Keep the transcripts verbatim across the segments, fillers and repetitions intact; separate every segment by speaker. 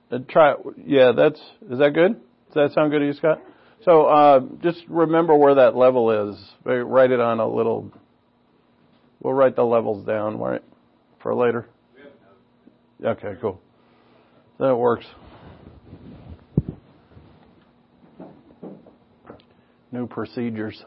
Speaker 1: Uh, try, yeah, that's, is that good? Does that sound good to you, Scott? So, uh, just remember where that level is. Write it on a little, we'll write the levels down, right, for later. Okay, cool. That works. New procedures.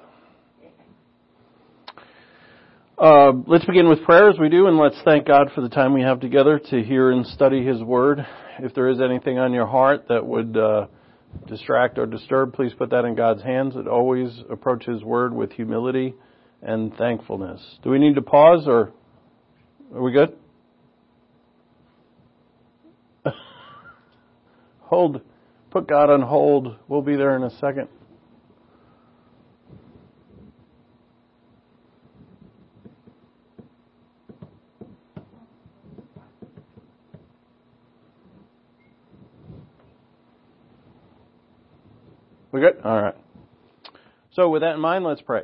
Speaker 1: Uh, let's begin with prayer as we do, and let's thank God for the time we have together to hear and study His Word. If there is anything on your heart that would uh, distract or disturb, please put that in God's hands. And always approach His Word with humility and thankfulness. Do we need to pause, or are we good? Hold. Put God on hold. We'll be there in a second. We good? All right. So with that in mind, let's pray.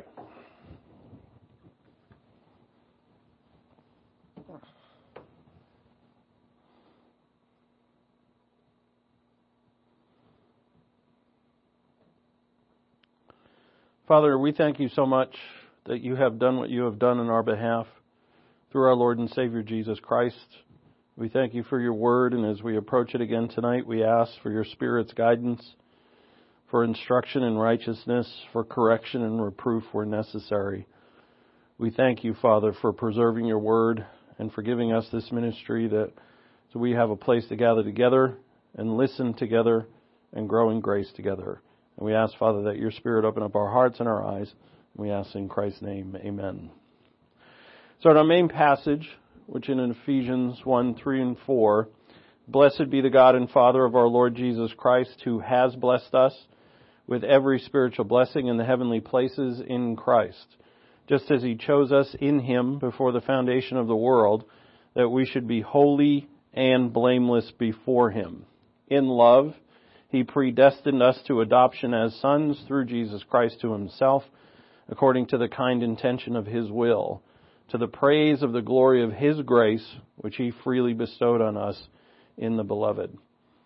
Speaker 1: Father, we thank you so much that you have done what you have done on our behalf through our Lord and Savior Jesus Christ. We thank you for your word, and as we approach it again tonight, we ask for your Spirit's guidance, for instruction in righteousness, for correction and reproof where necessary. We thank you, Father, for preserving your word and for giving us this ministry that so we have a place to gather together and listen together and grow in grace together. And we ask, Father, that your Spirit open up our hearts and our eyes. And we ask in Christ's name, amen. So in our main passage, which in Ephesians one, three, and four, blessed be the God and Father of our Lord Jesus Christ, who has blessed us with every spiritual blessing in the heavenly places in Christ, just as He chose us in Him before the foundation of the world, that we should be holy and blameless before Him. In love, He predestined us to adoption as sons through Jesus Christ to Himself, according to the kind intention of His will, to the praise of the glory of His grace, which He freely bestowed on us in the Beloved.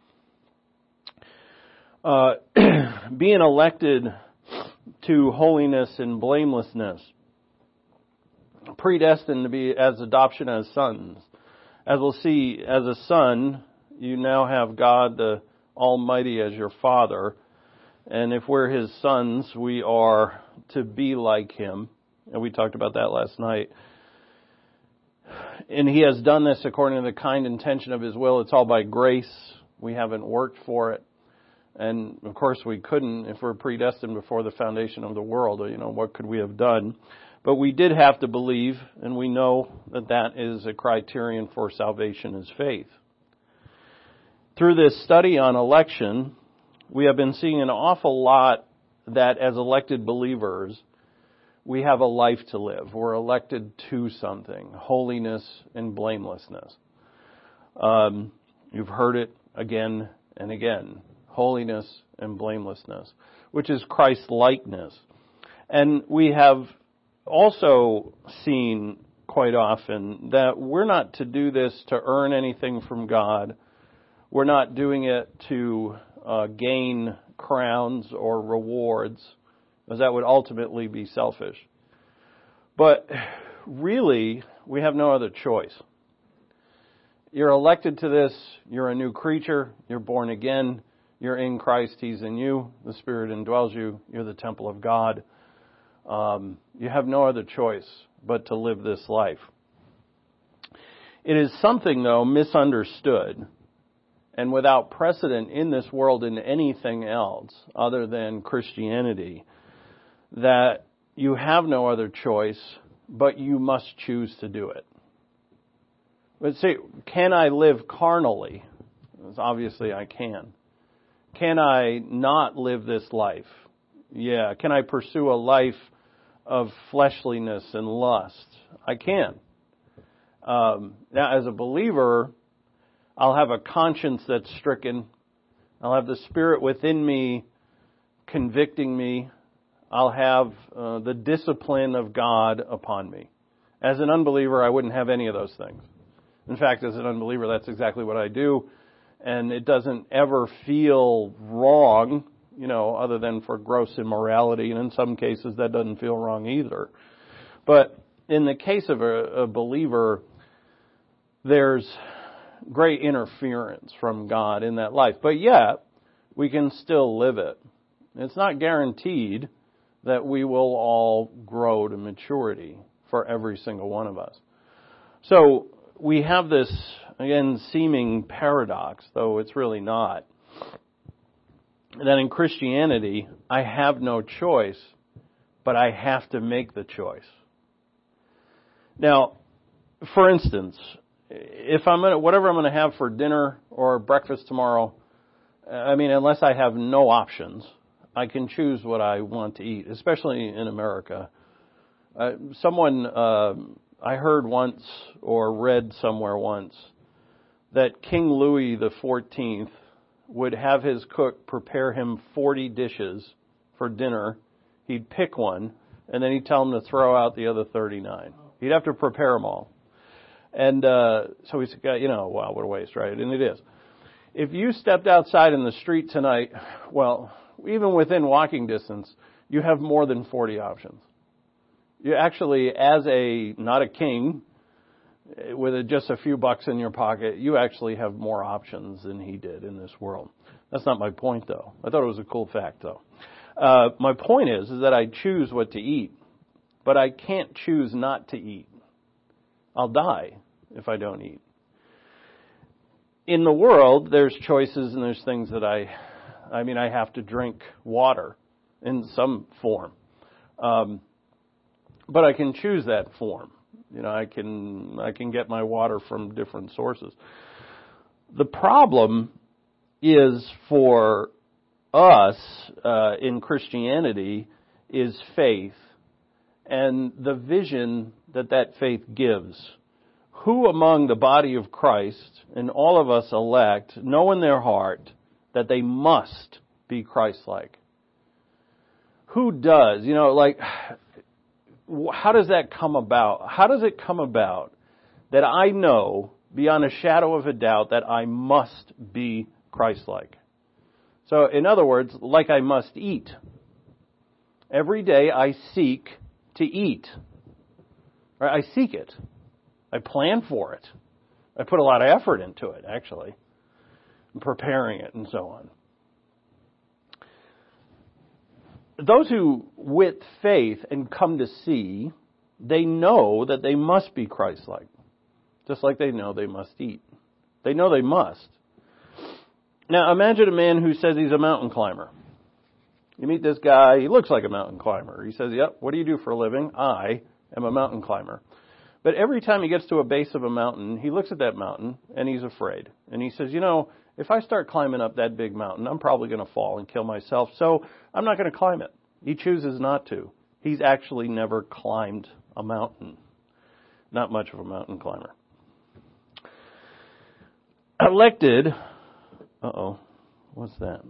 Speaker 1: Uh, being elected to holiness and blamelessness, predestined to be as adoption as sons. As we'll see, as a son, you now have God the Almighty as your Father, and if we're His sons, we are to be like Him, and we talked about that last night. And He has done this according to the kind intention of His will. It's all by grace. We haven't worked for it. And, of course, we couldn't if we're predestined before the foundation of the world. You know, what could we have done? But we did have to believe, and we know that that is a criterion for salvation is faith. Through this study on election, we have been seeing an awful lot that as elected believers, we have a life to live. We're elected to something, holiness and blamelessness. Um, you've heard it again and again, holiness and blamelessness, which is Christ-likeness. And we have also seen quite often that we're not to do this to earn anything from God. We're not doing it to uh, gain crowns or rewards, because that would ultimately be selfish. But really, we have no other choice. You're elected to this. You're a new creature. You're born again. You're in Christ. He's in you. The Spirit indwells you. You're the temple of God. Um, you have no other choice but to live this life. It is something, though, misunderstood and without precedent in this world in anything else other than Christianity, that you have no other choice, but you must choose to do it. But see, can I live carnally? Obviously I can. Can I not live this life? Yeah. Can I pursue a life of fleshliness and lust? I can. Um, now, as a believer, I'll have a conscience that's stricken. I'll have the Spirit within me convicting me. I'll have uh, the discipline of God upon me. As an unbeliever, I wouldn't have any of those things. In fact, as an unbeliever, that's exactly what I do. and it doesn't ever feel wrong, you know, other than for gross immorality, and in some cases that doesn't feel wrong either. But in the case of a, a believer, there's great interference from God in that life. But yet, we can still live it. It's not guaranteed that we will all grow to maturity for every single one of us. So we have this, again, seeming paradox, though it's really not, that in Christianity, I have no choice, but I have to make the choice. Now, for instance, if I'm gonna, whatever I'm going to have for dinner or breakfast tomorrow, I mean, unless I have no options, I can choose what I want to eat, especially in America. Uh, someone, uh, I heard once or read somewhere once that King Louis the fourteenth would have his cook prepare him forty dishes for dinner. He'd pick one, and then he'd tell him to throw out the other thirty-nine. He'd have to prepare them all. And uh, so he said, you know, wow, what a waste, right? And it is. If you stepped outside in the street tonight, well, even within walking distance, you have more than forty options. You actually, as a, not a king, with just a few bucks in your pocket, you actually have more options than he did in this world. That's not my point, though. I thought it was a cool fact, though. Uh, my point is, is that I choose what to eat, but I can't choose not to eat. I'll die if I don't eat. In the world, there's choices and there's things that I, I mean, I have to drink water in some form. Um, but I can choose that form. You know, I can, I can get my water from different sources. The problem is for us, uh, in Christianity is faith and the vision that that faith gives. Who among the body of Christ and all of us elect know in their heart that they must be Christ-like? Who does? You know, like, how does that come about? How does it come about that I know beyond a shadow of a doubt that I must be Christ-like? So, in other words, like I must eat. Every day I seek to eat. Right? I seek it. I plan for it. I put a lot of effort into it, actually, preparing it and so on. Those who, with faith and come to see, they know that they must be Christ-like, just like they know they must eat. They know they must. Now, imagine a man who says he's a mountain climber. You meet this guy, he looks like a mountain climber. He says, yep, what do you do for a living? I am a mountain climber. But every time he gets to a base of a mountain, he looks at that mountain and he's afraid. And he says, you know, if I start climbing up that big mountain, I'm probably going to fall and kill myself, so I'm not going to climb it. He chooses not to. He's actually never climbed a mountain. Not much of a mountain climber. Elected, uh-oh, what's that?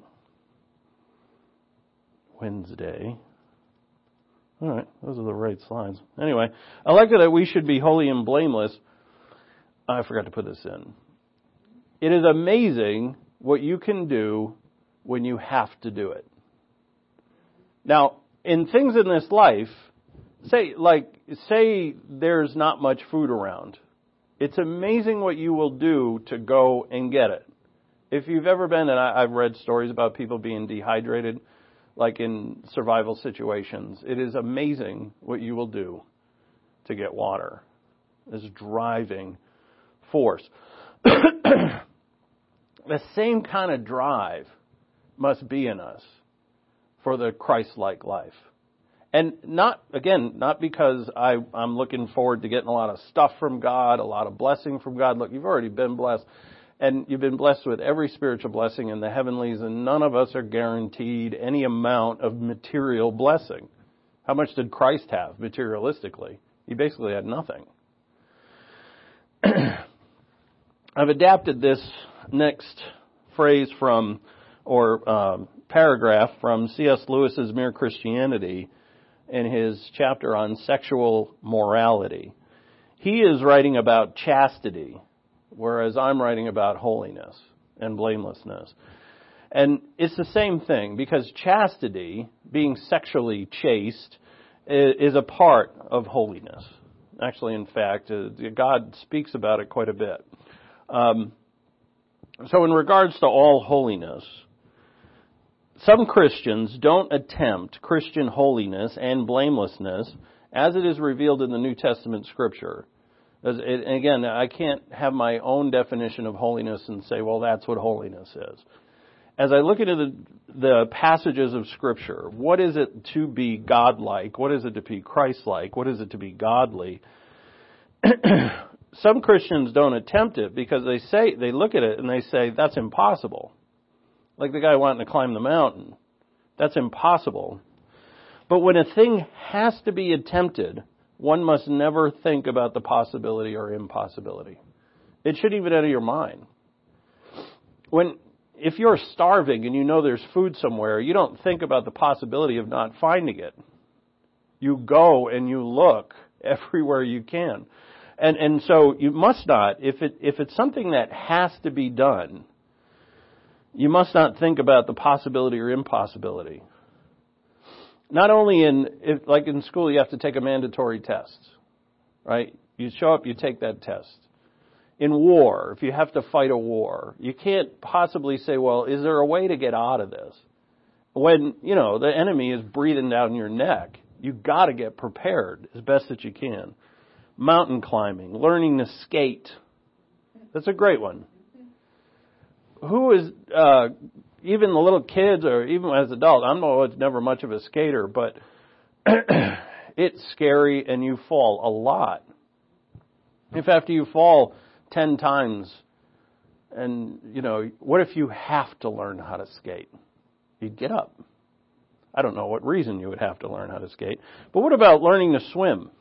Speaker 1: Wednesday. All right, those are the right slides. Anyway, elected that we should be holy and blameless. I forgot to put this in. It is amazing what you can do when you have to do it. Now, in things in this life, say like say there's not much food around. It's amazing what you will do to go and get it. If you've ever been, and I, I've read stories about people being dehydrated, like in survival situations, it is amazing what you will do to get water. This driving force. The same kind of drive must be in us for the Christ-like life. And not, again, not because I, I'm looking forward to getting a lot of stuff from God, a lot of blessing from God. Look, you've already been blessed. And you've been blessed with every spiritual blessing in the heavenlies, and none of us are guaranteed any amount of material blessing. How much did Christ have materialistically? He basically had nothing. I've adapted this next phrase from, or um, paragraph from C S Lewis's Mere Christianity in his chapter on sexual morality. He is writing about chastity, whereas I'm writing about holiness. and blamelessness. And it's the same thing, because chastity, being sexually chaste, is a part of holiness. Actually, in fact, God speaks about it quite a bit. Um, so in regards to all holiness, some Christians don't attempt Christian holiness and blamelessness as it is revealed in the New Testament Scripture. As it, again, I can't have my own definition of holiness and say, well, that's what holiness is. As I look into the, the passages of Scripture, what is it to be God-like? What is it to be Christ-like? What is it to be godly? Some Christians don't attempt it because they say, they look at it and they say, that's impossible. Like the guy wanting to climb the mountain. That's impossible. But when a thing has to be attempted, one must never think about the possibility or impossibility. It shouldn't even enter your mind. When, if you're starving and you know there's food somewhere, you don't think about the possibility of not finding it. You go and you look everywhere you can. And and so you must not, if it if it's something that has to be done, you must not think about the possibility or impossibility. Not only in, if, like in school, you have to take a mandatory test, right? You show up, you take that test. In war, if you have to fight a war, you can't possibly say, well, is there a way to get out of this? When, you know, the enemy is breathing down your neck, you've got to get prepared as best that you can. Mountain climbing, learning to skate. That's a great one. Who is, uh, even the little kids or even as adults, I know it's never much of a skater, but it's scary and you fall a lot. If after you fall ten times and, you know, what if you have to learn how to skate? You'd get up. I don't know what reason you would have to learn how to skate. But what about learning to swim?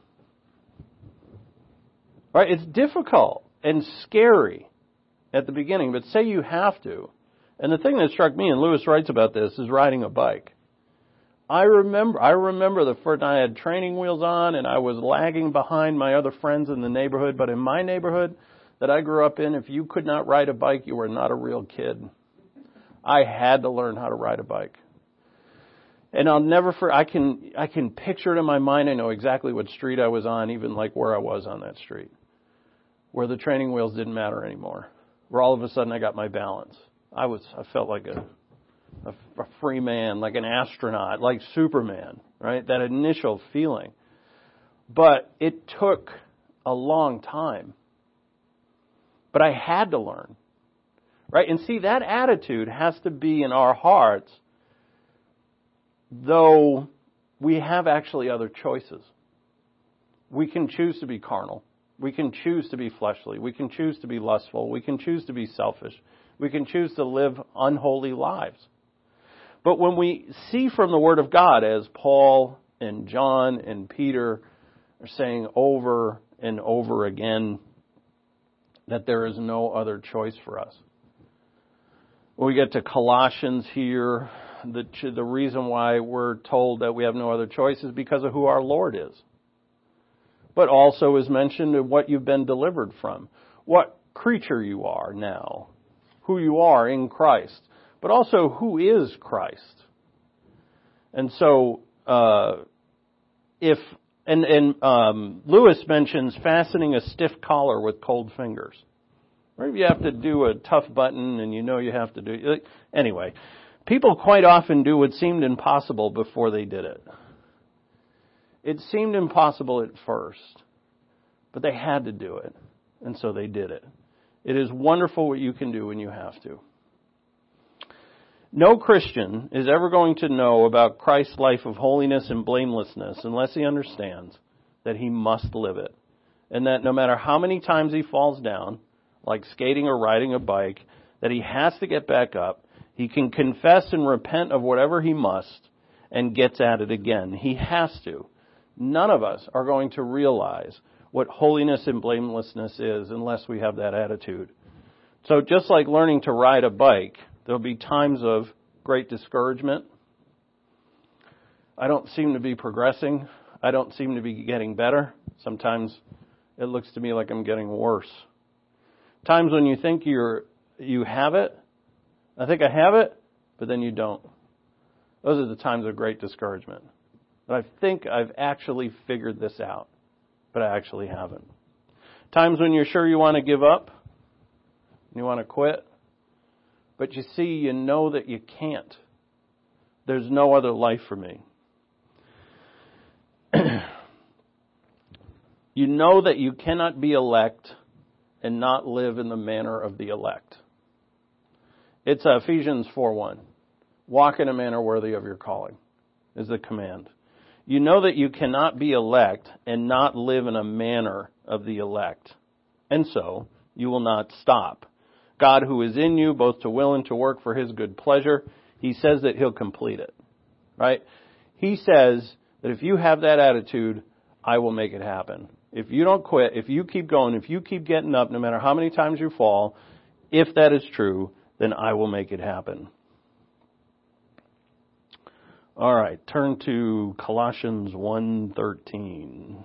Speaker 1: Right? It's difficult and scary at the beginning, but say you have to. And the thing that struck me, and Lewis writes about this, is riding a bike. I remember I remember the first time I had training wheels on and I was lagging behind my other friends in the neighborhood. But in my neighborhood that I grew up in, if you could not ride a bike, you were not a real kid. I had to learn how to ride a bike. And I'll never forget, I can, I can picture it in my mind. I know exactly what street I was on, even like where I was on that street, where the training wheels didn't matter anymore, where all of a sudden I got my balance. I was, I felt like a, a, a free man, like an astronaut, like Superman, right? That initial feeling. But it took a long time. But I had to learn, right? And see, that attitude has to be in our hearts, though we have actually other choices. We can choose to be carnal. We can choose to be fleshly. We can choose to be lustful. We can choose to be selfish. We can choose to live unholy lives. But when we see from the Word of God, as Paul and John and Peter are saying over and over again, that there is no other choice for us. When we get to Colossians here, the, the reason why we're told that we have no other choice is because of who our Lord is. But also is mentioned in what you've been delivered from. What creature you are now. Who you are in Christ. But also who is Christ. And so, uh, if, and, and um, Lewis mentions fastening a stiff collar with cold fingers. Or if you have to do a tough button and you know you have to do, anyway. People quite often do what seemed impossible before they did it. It seemed impossible at first, but they had to do it, and so they did it. It is wonderful what you can do when you have to. No Christian is ever going to know about Christ's life of holiness and blamelessness unless he understands that he must live it, and that no matter how many times he falls down, like skating or riding a bike, that he has to get back up. He can confess and repent of whatever he must and gets at it again. He has to. None of us are going to realize what holiness and blamelessness is unless we have that attitude. So just like learning to ride a bike, there'll be times of great discouragement. I don't seem to be progressing. I don't seem to be getting better. Sometimes it looks to me like I'm getting worse. Times when you think you're you have it I think I have it, but then you don't. Those are the times of great discouragement. But I think I've actually figured this out, but I actually haven't. Times when you're sure you want to give up, you want to quit, but you see, you know that you can't. There's no other life for me. You know that you cannot be elect and not live in the manner of the elect. It's Ephesians four one. Walk in a manner worthy of your calling is the command. You know that you cannot be elect and not live in a manner of the elect. And so, you will not stop. God, who is in you, both to will and to work for His good pleasure, He says that He'll complete it. Right? He says that if you have that attitude, I will make it happen. If you don't quit, if you keep going, if you keep getting up, no matter how many times you fall, if that is true, then I will make it happen. All right, turn to Colossians one thirteen.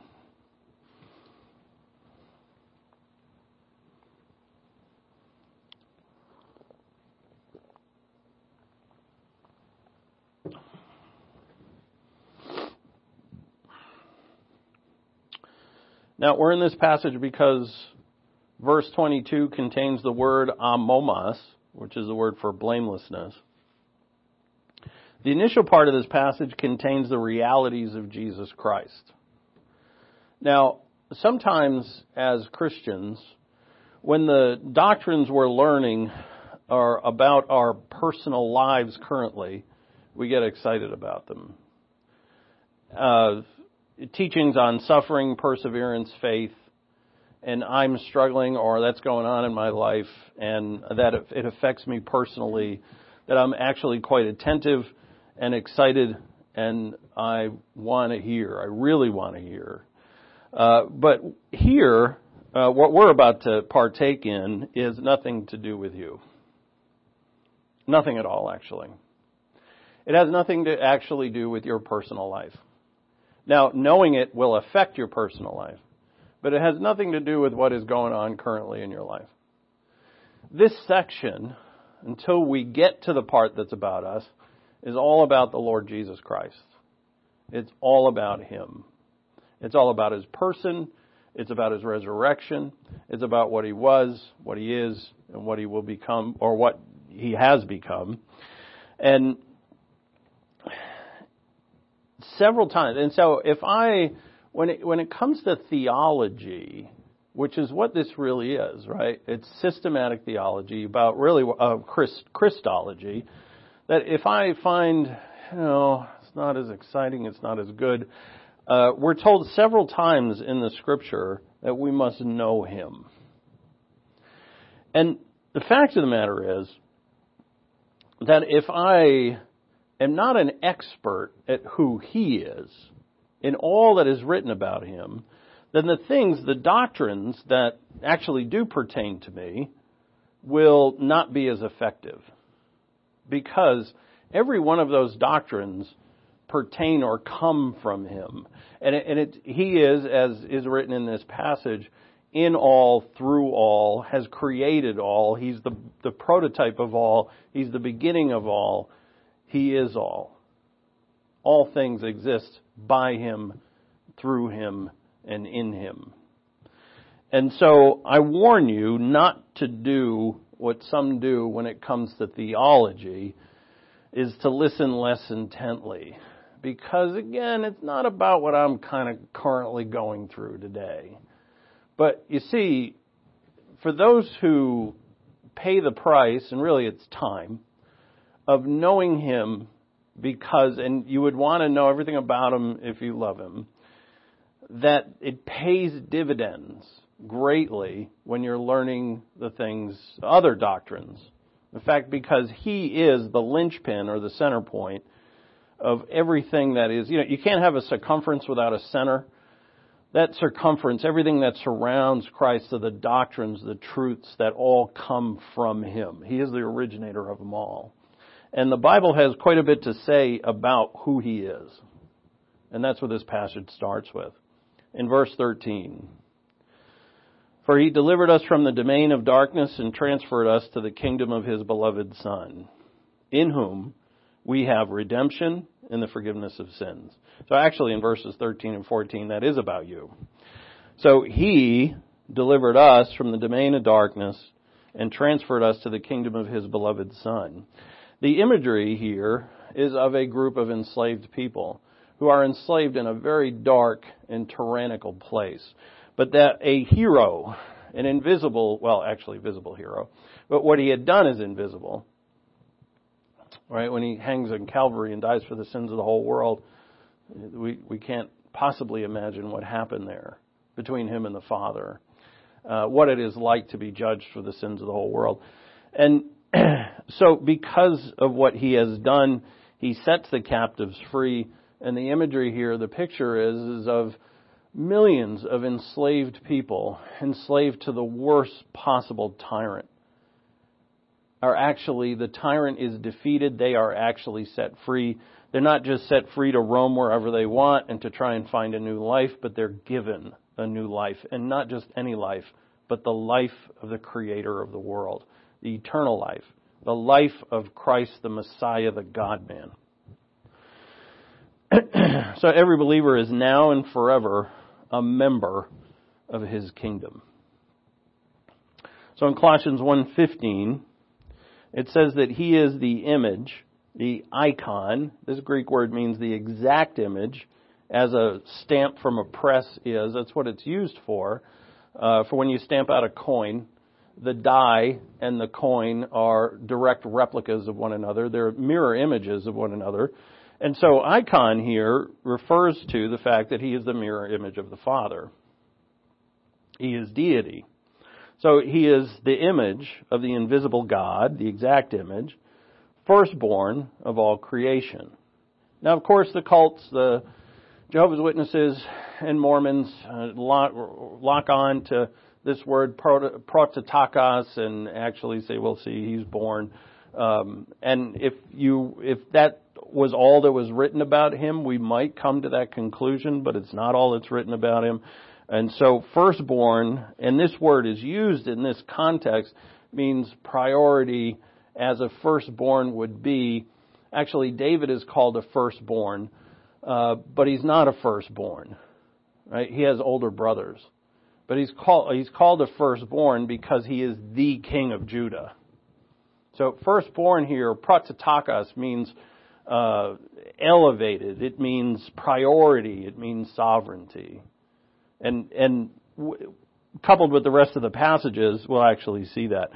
Speaker 1: Now, we're in this passage because verse twenty-two contains the word amomos, which is the word for blamelessness. The initial part of this passage contains the realities of Jesus Christ. Now, sometimes as Christians, when the doctrines we're learning are about our personal lives currently, we get excited about them. Uh, teachings on suffering, perseverance, faith, and I'm struggling or that's going on in my life and that it affects me personally, that I'm actually quite attentive and excited and I want to hear. I really want to hear. Uh, but here, uh, what we're about to partake in is nothing to do with you. Nothing at all, actually. It has nothing to actually do with your personal life. Now, knowing it will affect your personal life, but it has nothing to do with what is going on currently in your life. This section, until we get to the part that's about us, is all about the Lord Jesus Christ. It's all about Him. It's all about His person. It's about His resurrection. It's about what He was, what He is, and what He will become, or what He has become. And several times, and so if I, when it, when it comes to theology, which is what this really is, right? It's systematic theology about really uh, Christ, Christology. That if I find, you know, it's not as exciting, it's not as good, uh, we're told several times in the Scripture that we must know Him. And the fact of the matter is that if I am not an expert at who He is, in all that is written about Him, then the things, the doctrines that actually do pertain to me will not be as effective. Because every one of those doctrines pertain or come from Him. And, it, and it, He is, as is written in this passage, in all, through all, has created all. He's the, the prototype of all. He's the beginning of all. He is all. All things exist by Him, through Him, and in Him. And so I warn you not to do what some do when it comes to theology, is to listen less intently. Because again, it's not about what I'm kind of currently going through today. But you see, for those who pay the price, and really it's time, of knowing Him, because, and you would want to know everything about Him if you love Him, that it pays dividends greatly when you're learning the things, other doctrines. In fact, because He is the linchpin or the center point of everything that is, you know, you can't have a circumference without a center. That circumference, everything that surrounds Christ are the doctrines, the truths that all come from Him. He is the originator of them all. And the Bible has quite a bit to say about who He is. And that's what this passage starts with. In verse thirteen. For he delivered us from the domain of darkness and transferred us to the kingdom of his beloved Son, in whom we have redemption and the forgiveness of sins. So actually in verses thirteen and fourteen, that is about you. So he delivered us from the domain of darkness and transferred us to the kingdom of his beloved Son. The imagery here is of a group of enslaved people who are enslaved in a very dark and tyrannical place. But that a hero, an invisible, well, actually visible hero, but what he had done is invisible. Right? When he hangs on Calvary and dies for the sins of the whole world, we, we can't possibly imagine what happened there between him and the Father. Uh, what it is like to be judged for the sins of the whole world. And so because of what he has done, he sets the captives free. And the imagery here, the picture is, is of millions of enslaved people, enslaved to the worst possible tyrant, are actually, the tyrant is defeated, they are actually set free. They're not just set free to roam wherever they want and to try and find a new life, but they're given a new life. And not just any life, but the life of the Creator of the world, the eternal life, the life of Christ, the Messiah, the God-man. So every believer is now and forever a member of his kingdom. So in Colossians one fifteen, it says that he is the image, the icon. This Greek word means the exact image, as a stamp from a press is. That's what it's used for. Uh, for when you stamp out a coin, the die and the coin are direct replicas of one another. They're mirror images of one another. And so icon here refers to the fact that he is the mirror image of the Father. He is deity. So he is the image of the invisible God, the exact image, firstborn of all creation. Now, of course, the cults, the Jehovah's Witnesses and Mormons uh, lock, lock on to this word prototokos and actually say, well, see, he's born. Um, and if you, if that was all that was written about him, we might come to that conclusion, but it's not all that's written about him. And so firstborn, and this word is used in this context, means priority as a firstborn would be. Actually, David is called a firstborn, uh, but he's not a firstborn. Right? He has older brothers. But he's called, he's called a firstborn because he is the king of Judah. So firstborn here, prototokos, means uh, elevated. It means priority. It means sovereignty. And and w- coupled with the rest of the passages, we'll actually see that.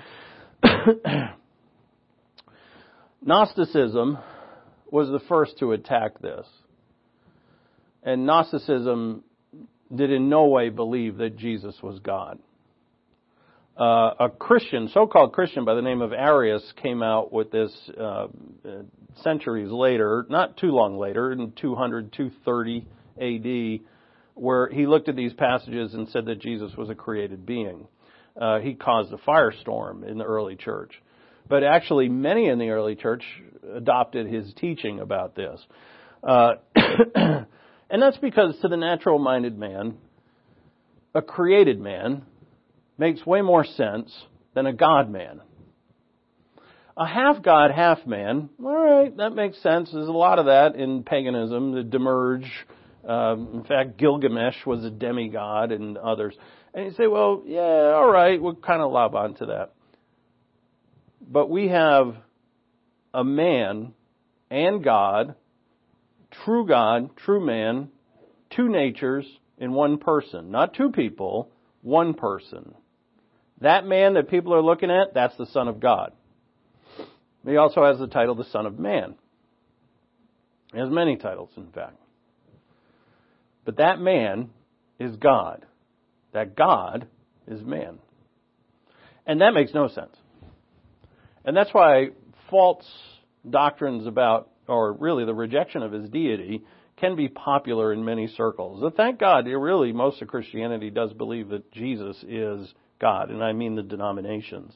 Speaker 1: Gnosticism was the first to attack this. And Gnosticism did in no way believe that Jesus was God. Uh, a Christian, so-called Christian by the name of Arius, came out with this uh, centuries later, not too long later, in two hundred, two thirty A D, where he looked at these passages and said that Jesus was a created being. Uh, he caused a firestorm in the early church. But actually, many in the early church adopted his teaching about this. Uh, and that's because to the natural-minded man, a created man makes way more sense than a God-man. A half-God, half-man, all right, that makes sense. There's a lot of that in paganism, the Demerge. Um, in fact, Gilgamesh was a demigod and others. And you say, well, yeah, all right, we'll kind of lob onto that. But we have a man and God, true God, true man, two natures in one person. Not two people, one person. That man that people are looking at, that's the Son of God. He also has the title, the Son of Man. He has many titles, in fact. But that man is God. That God is man. And that makes no sense. And that's why false doctrines about, or really the rejection of his deity, can be popular in many circles. But thank God, really, most of Christianity does believe that Jesus is God, and I mean the denominations.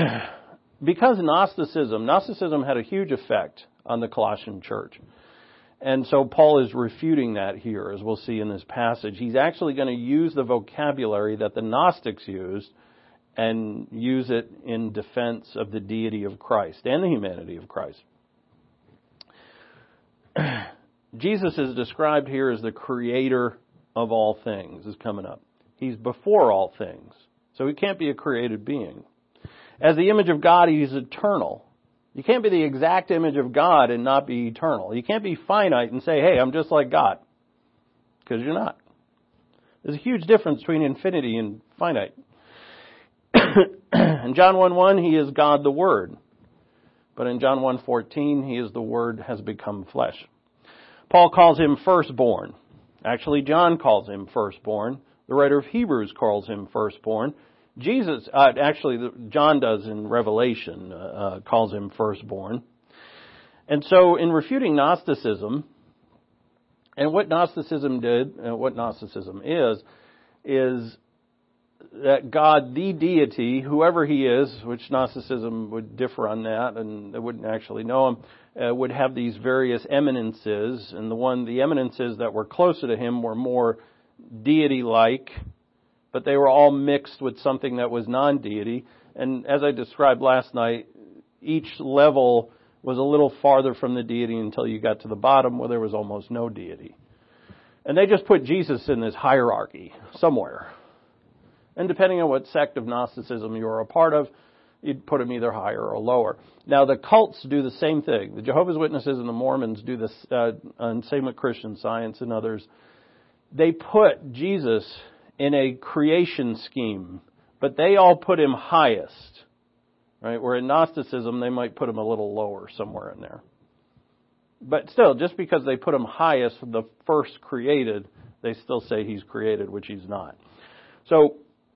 Speaker 1: Because Gnosticism, Gnosticism had a huge effect on the Colossian church. And so Paul is refuting that here, as we'll see in this passage. He's actually going to use the vocabulary that the Gnostics used and use it in defense of the deity of Christ and the humanity of Christ. Jesus is described here as the creator of all things, is coming up. He's before all things, so he can't be a created being. As the image of God, he's eternal. You can't be the exact image of God and not be eternal. You can't be finite and say, hey, I'm just like God, because you're not. There's a huge difference between infinity and finite. In John one one, he is God the Word. But in John one fourteen, he is the Word has become flesh. Paul calls him firstborn. Actually, John calls him firstborn. The writer of Hebrews calls him firstborn. Jesus, uh, actually, John does in Revelation, uh, calls him firstborn. And so in refuting Gnosticism, and what Gnosticism did, and what Gnosticism is, is that God, the deity, whoever he is, which Gnosticism would differ on that, and they wouldn't actually know him, uh, would have these various eminences, and the one, the eminences that were closer to him were more deity-like, but they were all mixed with something that was non-deity. And as I described last night, each level was a little farther from the deity until you got to the bottom where there was almost no deity. And they just put Jesus in this hierarchy somewhere. And depending on what sect of Gnosticism you were a part of, you'd put him either higher or lower. Now, the cults do the same thing. The Jehovah's Witnesses and the Mormons do this, uh, and same with Christian Science and others. They put Jesus in a creation scheme, but they all put him highest, right? Where in Gnosticism, they might put him a little lower somewhere in there. But still, just because they put him highest, the first created, they still say he's created, which he's not. So,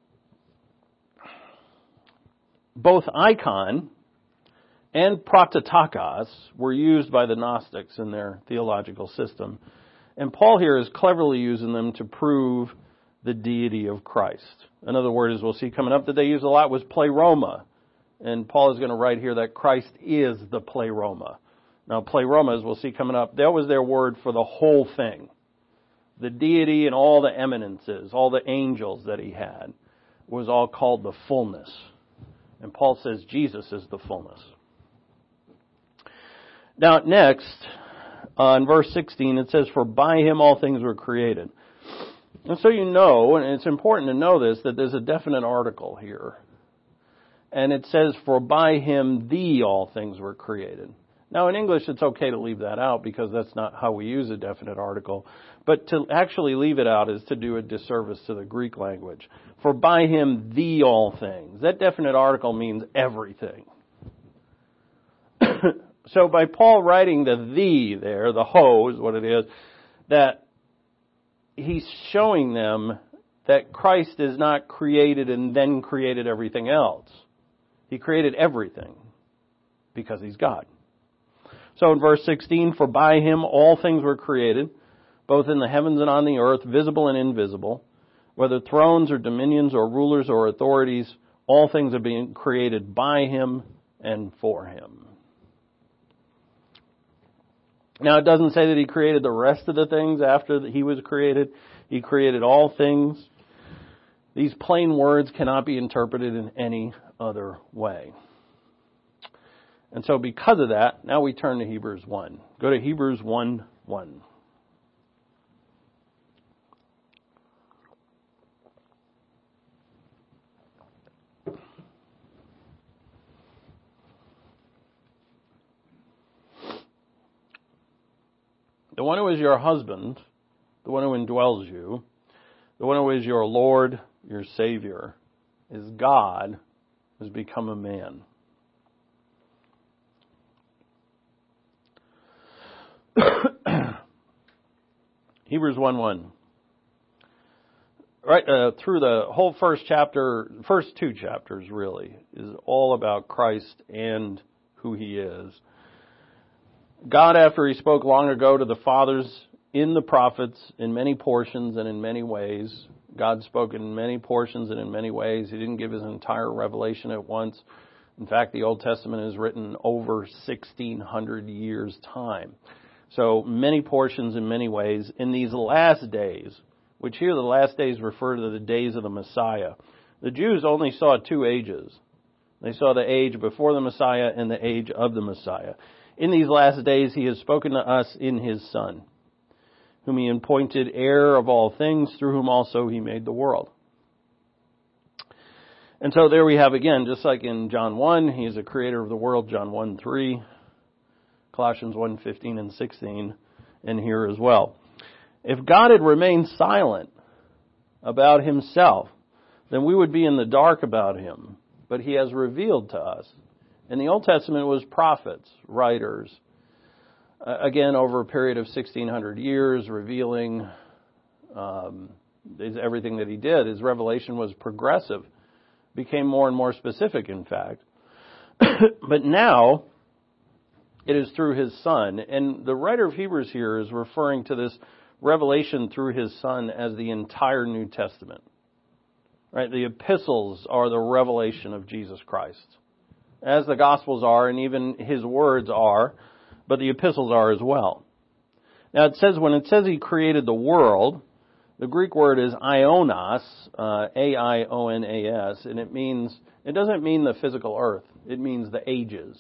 Speaker 1: both icon and prototokos were used by the Gnostics in their theological system. And Paul here is cleverly using them to prove the deity of Christ. Another word, as we'll see coming up, that they use a lot was pleroma. And Paul is going to write here that Christ is the pleroma. Now, pleroma, as we'll see coming up, that was their word for the whole thing. The deity and all the eminences, all the angels that he had, was all called the fullness. And Paul says Jesus is the fullness. Now, next, uh, in verse sixteen, it says, for by him all things were created. And so you know, and it's important to know this, that there's a definite article here. And it says, for by him the all things were created. Now in English it's okay to leave that out because that's not how we use a definite article. But to actually leave it out is to do a disservice to the Greek language. For by him the all things. That definite article means everything. So by Paul writing the the there, the ho is what it is, that he's showing them that Christ is not created and then created everything else. He created everything because he's God. So in verse sixteen, for by him all things were created, both in the heavens and on the earth, visible and invisible, whether thrones or dominions or rulers or authorities, all things are being created by him and for him. Now, it doesn't say that he created the rest of the things after he was created. He created all things. These plain words cannot be interpreted in any other way. And so because of that, now we turn to Hebrews one. Go to Hebrews one one. The one who is your husband, the one who indwells you, the one who is your Lord, your Savior, is God, has become a man. Hebrews one one. Right uh, through the whole first chapter, first two chapters really, is all about Christ and who he is. God, after he spoke long ago to the fathers in the prophets in many portions and in many ways, God spoke in many portions and in many ways. He didn't give his entire revelation at once. In fact, the Old Testament is written over sixteen hundred years' time. So many portions in many ways. In these last days, which here the last days refer to the days of the Messiah. The Jews only saw two ages. They saw the age before the Messiah and the age of the Messiah. In these last days, he has spoken to us in his Son, whom he appointed heir of all things, through whom also he made the world. And so there we have again, just like in John one, he is the creator of the world, John one three, Colossians one fifteen and sixteen, and here as well. If God had remained silent about himself, then we would be in the dark about him. But he has revealed to us. In the Old Testament, it was prophets, writers, uh, again, over a period of sixteen hundred years, revealing um, everything that he did. His revelation was progressive, became more and more specific, in fact. But now, it is through his Son. And the writer of Hebrews here is referring to this revelation through his Son as the entire New Testament. Right? The epistles are the revelation of Jesus Christ, as the Gospels are, and even his words are, but the epistles are as well. Now it says, when it says he created the world, the Greek word is ionos, uh, A I O N A S, and it means, it doesn't mean the physical earth, it means the ages.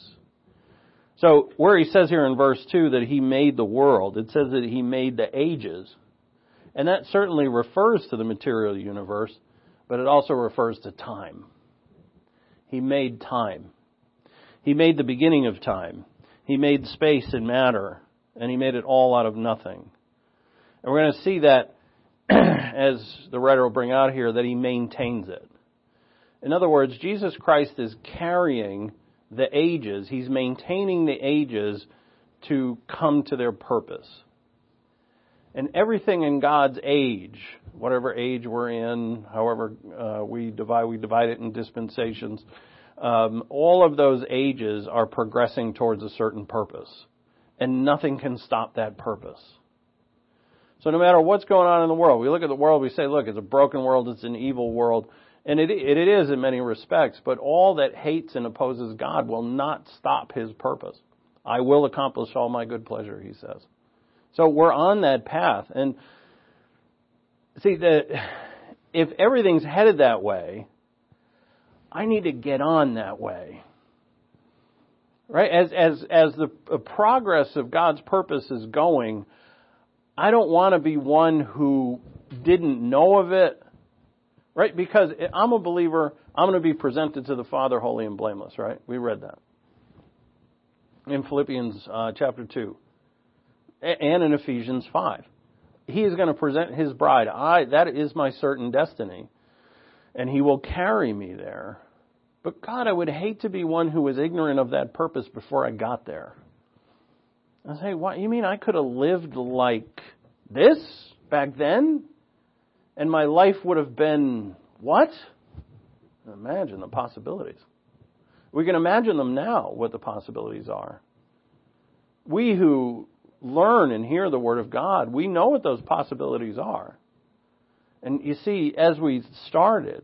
Speaker 1: So where he says here in verse two that he made the world, it says that he made the ages, and that certainly refers to the material universe, but it also refers to time. He made time. He made the beginning of time. He made space and matter, and he made it all out of nothing. And we're going to see that, as the writer will bring out here, that he maintains it. In other words, Jesus Christ is carrying the ages. He's maintaining the ages to come to their purpose. And everything in God's age, whatever age we're in, however uh, we divide, we divide it in dispensations, um, all of those ages are progressing towards a certain purpose. And nothing can stop that purpose. So no matter what's going on in the world, we look at the world, we say, look, it's a broken world, it's an evil world. And it, it, it is in many respects, but all that hates and opposes God will not stop his purpose. I will accomplish all my good pleasure, he says. So we're on that path. And see, the, if everything's headed that way, I need to get on that way. Right? As, as, as the progress of God's purpose is going, I don't want to be one who didn't know of it. Right? Because I'm a believer, I'm going to be presented to the Father holy and blameless, right? We read that in Philippians uh, chapter two. And in Ephesians five. He is going to present his bride. I, that is my certain destiny. And he will carry me there. But God, I would hate to be one who was ignorant of that purpose before I got there. I say, what, you mean I could have lived like this back then? And my life would have been what? Imagine the possibilities. We can imagine them now, what the possibilities are. We who learn and hear the Word of God, we know what those possibilities are. And you see, as we started,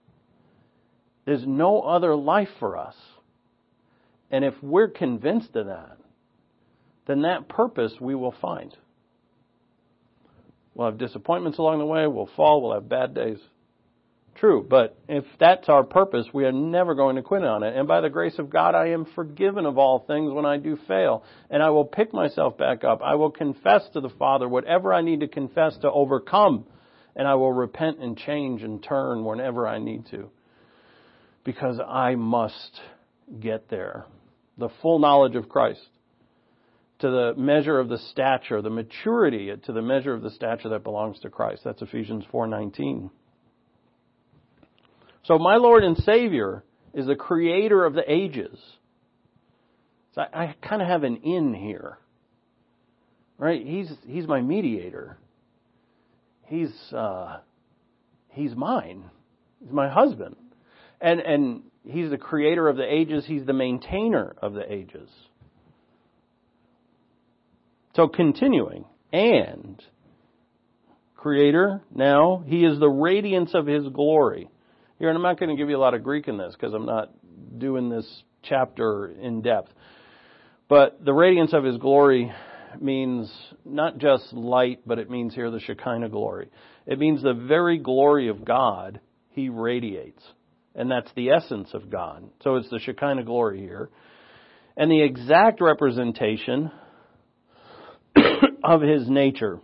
Speaker 1: there's no other life for us. And if we're convinced of that, then that purpose we will find. We'll have disappointments along the way, we'll fall, we'll have bad days. True, but if that's our purpose, we are never going to quit on it. And by the grace of God, I am forgiven of all things when I do fail. And I will pick myself back up. I will confess to the Father whatever I need to confess to overcome. And I will repent and change and turn whenever I need to. Because I must get there. The full knowledge of Christ. To the measure of the stature, the maturity, to the measure of the stature that belongs to Christ. That's Ephesians four nineteen. So my Lord and Savior is the creator of the ages. So I, I kind of have an in here. Right? He's he's my mediator. He's uh, he's mine. He's my husband. And and he's the creator of the ages. He's the maintainer of the ages. So continuing, and creator, now, he is the radiance of his glory. Here, and I'm not going to give you a lot of Greek in this because I'm not doing this chapter in depth. But the radiance of his glory means not just light, but it means here the Shekinah glory. It means the very glory of God he radiates. And that's the essence of God. So it's the Shekinah glory here. And the exact representation of his nature.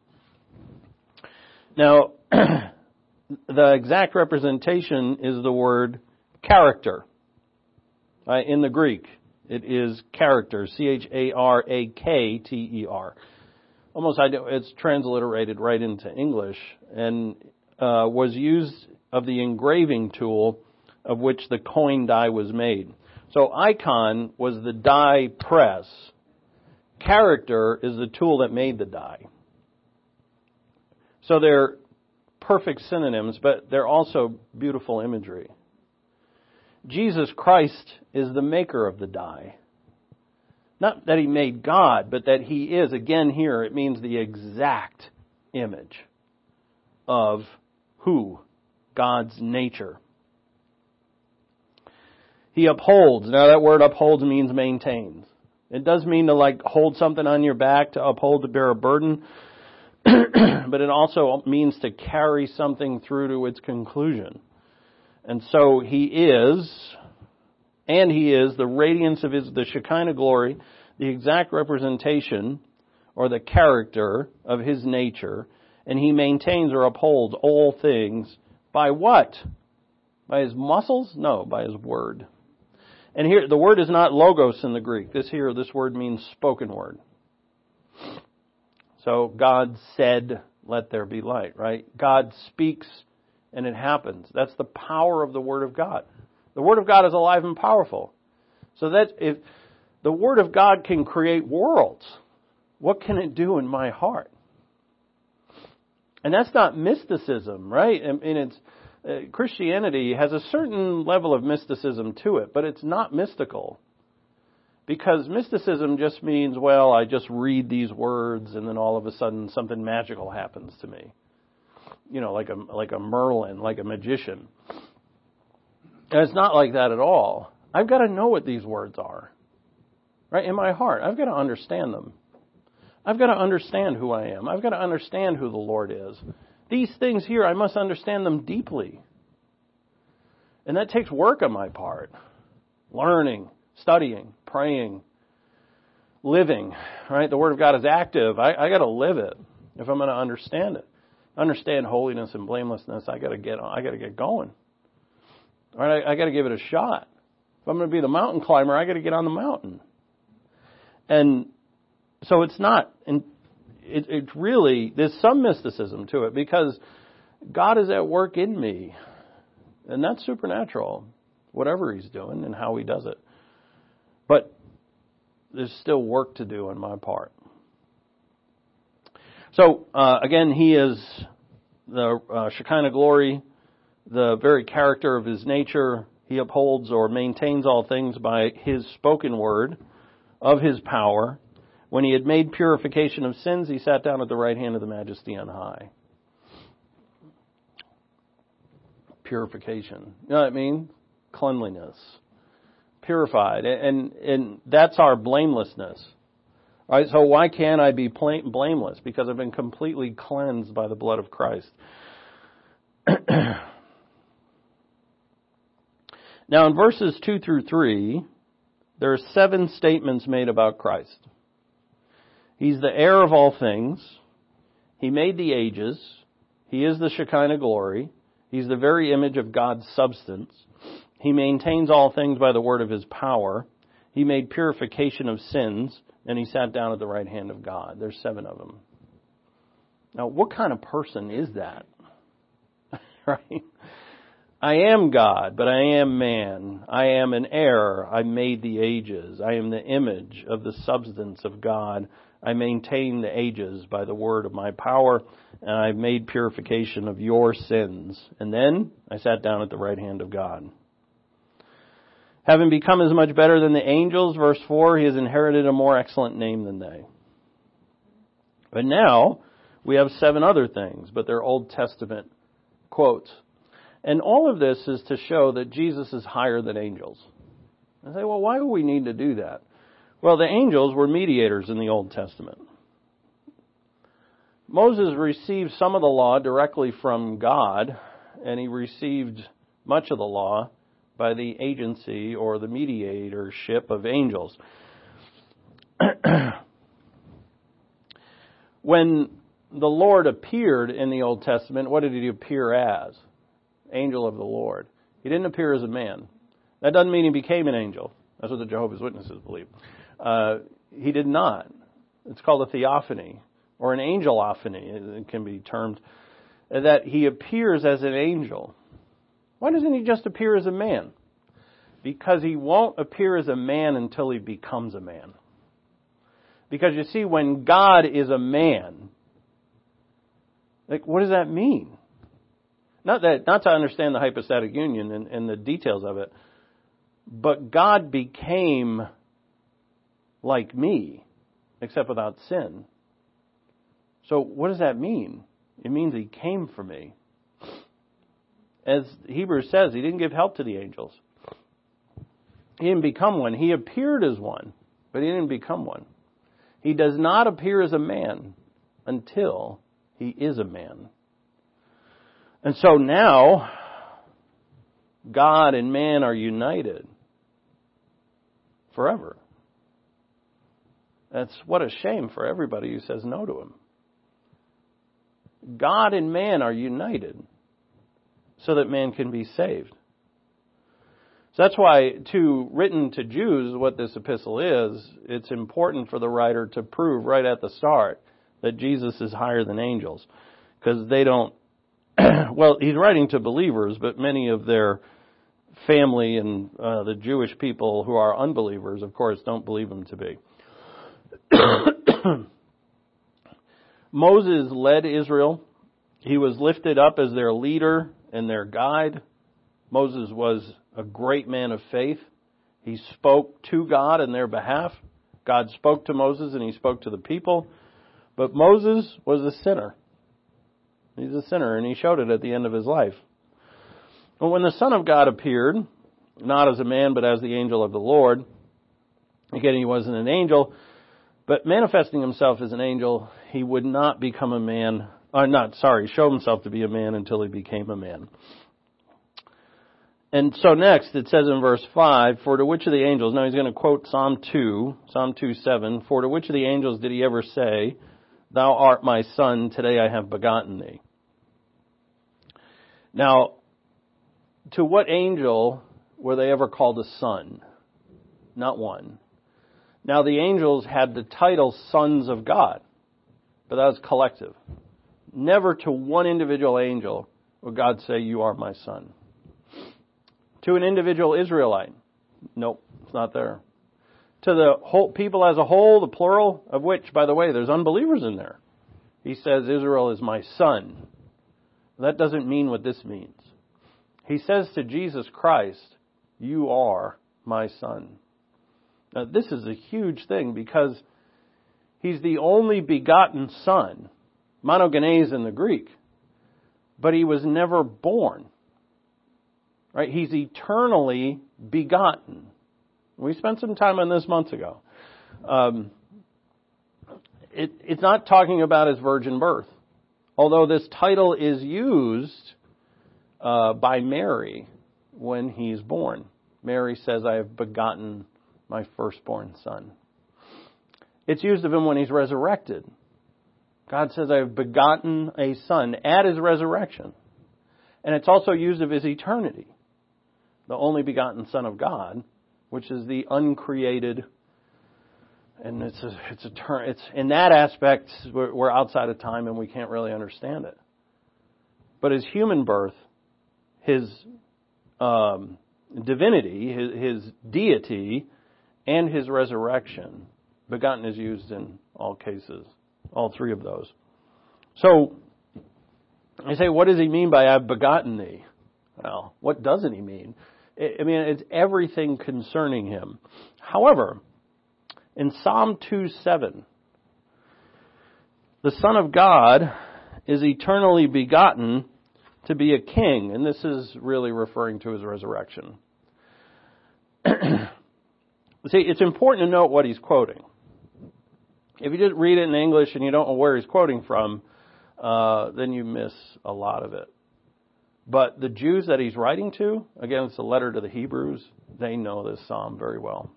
Speaker 1: Now, the exact representation is the word character. Uh, in the Greek, it is character, C H A R A K T E R. Almost, it's transliterated right into English, and uh, was used of the engraving tool of which the coin die was made. So icon was the die press. Character is the tool that made the die. So they're perfect synonyms, but they're also beautiful imagery. Jesus Christ is the maker of the die. Not that he made God, but that he is, again here, it means the exact image of who? God's nature. He upholds. Now that word upholds means maintains. It does mean to like hold something on your back, to uphold, to bear a burden. But it also means to carry something through to its conclusion. And so he is, and he is the radiance of his, the Shekinah glory, the exact representation or the character of his nature. And he maintains or upholds all things by what? By his muscles? No, by his word. And here, the word is not logos in the Greek. This here, this word means spoken word. So God said, let there be light, right? God speaks and it happens. That's the power of the Word of God. The Word of God is alive and powerful. So that if the Word of God can create worlds, what can it do in my heart? And that's not mysticism, right? I mean, it's uh, Christianity has a certain level of mysticism to it, but it's not mystical. Because mysticism just means, well, I just read these words and then all of a sudden something magical happens to me. You know, like a like a Merlin, like a magician. And it's not like that at all. I've got to know what these words are. Right? In my heart, I've got to understand them. I've got to understand who I am. I've got to understand who the Lord is. These things here, I must understand them deeply. And that takes work on my part. Learning, studying, praying, living. Right? The Word of God is active. I, I got to live it if I'm going to understand it. Understand holiness and blamelessness. I got to get I got to get going. All right, I, I got to give it a shot. If I'm going to be the mountain climber, I got to get on the mountain. And so it's not. And it, it really there's some mysticism to it because God is at work in me, and that's supernatural. Whatever He's doing and how He does it, but there's still work to do on my part. So, uh, again, he is the uh, Shekinah glory, the very character of his nature. He upholds or maintains all things by his spoken word of his power. When he had made purification of sins, he sat down at the right hand of the Majesty on high. Purification. You know what I mean? Cleanliness. Purified. And, and that's our blamelessness. All right, so why can't I be blameless? Because I've been completely cleansed by the blood of Christ. Now, in verses two through three, there are seven statements made about Christ. He's the heir of all things. He made the ages. He is the Shekinah glory. He's the very image of God's substance. He maintains all things by the word of His power. He made purification of sins. And he sat down at the right hand of God. There's seven of them. Now, what kind of person is that? Right? I am God, but I am man. I am an heir. I made the ages. I am the image of the substance of God. I maintain the ages by the word of my power, and I've made purification of your sins. And then I sat down at the right hand of God. Having become as much better than the angels, verse four, he has inherited a more excellent name than they. But now, we have seven other things, but they're Old Testament quotes. And all of this is to show that Jesus is higher than angels. I say, well, why do we need to do that? Well, the angels were mediators in the Old Testament. Moses received some of the law directly from God, and he received much of the law by the agency or the mediatorship of angels. When the Lord appeared in the Old Testament, what did he appear as? Angel of the Lord. He didn't appear as a man. That doesn't mean he became an angel. That's what the Jehovah's Witnesses believe. Uh, he did not. It's called a theophany, or an angelophany, it can be termed, that he appears as an angel. Why doesn't he just appear as a man? Because he won't appear as a man until he becomes a man. Because you see, when God is a man, like, what does that mean? Not that, not to understand the hypostatic union and, and the details of it, but God became like me, except without sin. So what does that mean? It means he came for me. As Hebrews says, he didn't give help to the angels. He didn't become one. He appeared as one, but he didn't become one. He does not appear as a man until he is a man. And so now, God and man are united forever. That's what a shame for everybody who says no to him. God and man are united so that man can be saved. So that's why, to written to Jews, what this epistle is, it's important for the writer to prove right at the start that Jesus is higher than angels. Because they don't, well, he's writing to believers, but many of their family and uh, the Jewish people who are unbelievers, of course, don't believe him to be. Moses led Israel. He was lifted up as their leader and their guide. Moses was a great man of faith. He spoke to God in their behalf. God spoke to Moses and he spoke to the people. But Moses was a sinner. He's a sinner, and he showed it at the end of his life. But when the Son of God appeared, not as a man but as the angel of the Lord, again, he wasn't an angel, but manifesting himself as an angel, he would not become a man, or not, sorry, show himself to be a man until he became a man. And so next, it says in verse five, for to which of the angels, now he's going to quote Psalm two, Psalm two seven, for to which of the angels did he ever say, thou art my son, today I have begotten thee? Now, to what angel were they ever called a son? Not one. Now, the angels had the title sons of God, but that was collective. Never to one individual angel would God say, you are my son. To an individual Israelite, nope, it's not there. To the whole people as a whole, the plural, of which, by the way, there's unbelievers in there. He says, Israel is my son. That doesn't mean what this means. He says to Jesus Christ, you are my son. Now, this is a huge thing because he's the only begotten son, monogenes in the Greek, but he was never born. Right? He's eternally begotten. We spent some time on this months ago. Um, it, it's not talking about his virgin birth, although this title is used uh, by Mary when he's born. Mary says, I have begotten my firstborn son. It's used of him when he's resurrected. God says, I have begotten a son at his resurrection. And it's also used of his eternity. The only begotten Son of God, which is the uncreated, and it's a, it's a term, it's in that aspect we're, we're outside of time and we can't really understand it. But his human birth, his um, divinity, his, his deity, and his resurrection, begotten is used in all cases, all three of those. So I say, what does he mean by I've begotten thee? Well, what doesn't he mean? I mean, it's everything concerning him. However, in Psalm two seven, the Son of God is eternally begotten to be a king, and this is really referring to his resurrection. The See, it's important to note what he's quoting. If you just read it in English and you don't know where he's quoting from, uh, then you miss a lot of it. But the Jews that he's writing to, again, it's a letter to the Hebrews, they know this psalm very well.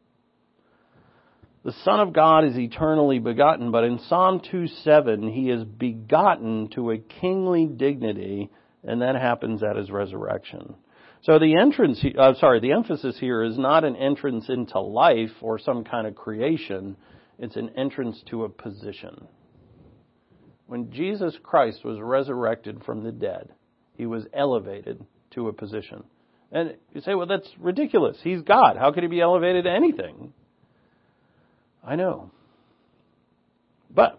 Speaker 1: The Son of God is eternally begotten, but in Psalm two seven, he is begotten to a kingly dignity, and that happens at his resurrection. So the entrance, uh, sorry, the emphasis here is not an entrance into life or some kind of creation. It's an entrance to a position. When Jesus Christ was resurrected from the dead, he was elevated to a position. And you say, well, that's ridiculous. He's God. How could he be elevated to anything? I know. But,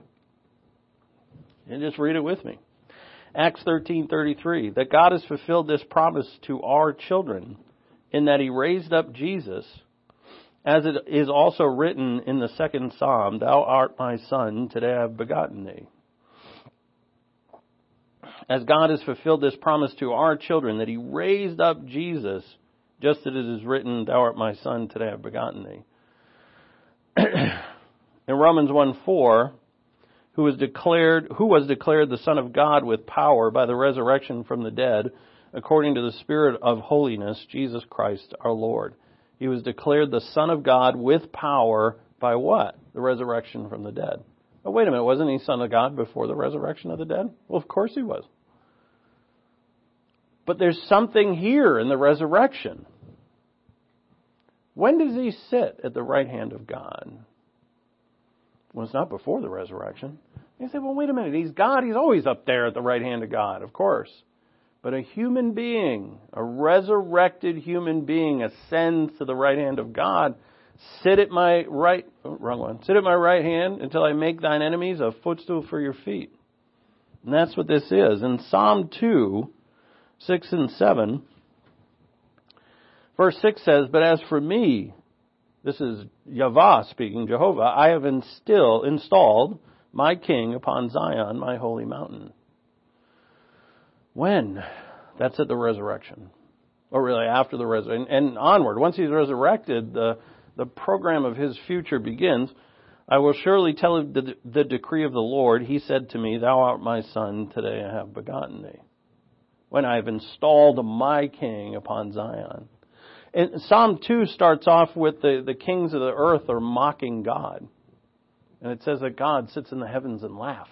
Speaker 1: and just read it with me. Acts thirteen thirty-three, that God has fulfilled this promise to our children in that he raised up Jesus, as it is also written in the second psalm, thou art my son, today I have begotten thee. As God has fulfilled this promise to our children, that he raised up Jesus, just as it is written, thou art my son, today I have begotten thee. In Romans one four, who was declared who was declared the Son of God with power by the resurrection from the dead, according to the Spirit of holiness, Jesus Christ our Lord. He was declared the Son of God with power by what? The resurrection from the dead. Oh, wait a minute, wasn't he Son of God before the resurrection of the dead? Well, of course he was. But there's something here in the resurrection. When does he sit at the right hand of God? Well, it's not before the resurrection. You say, well, wait a minute, he's God, he's always up there at the right hand of God, of course. But a human being, a resurrected human being ascends to the right hand of God. Sit at my right, oh, wrong one, sit at my right hand until I make thine enemies a footstool for your feet. And that's what this is. In Psalm two, six and seven, verse six says, but as for me, this is Yahweh speaking, Jehovah, I have instill, installed my king upon Zion, my holy mountain. When? That's at the resurrection. Or really after the resurrection. And, and onward. Once he's resurrected, the, the program of his future begins. I will surely tell the, the decree of the Lord. He said to me, thou art my son, today I have begotten thee. When I have installed my king upon Zion. And Psalm two starts off with the, the kings of the earth are mocking God. And it says that God sits in the heavens and laughs.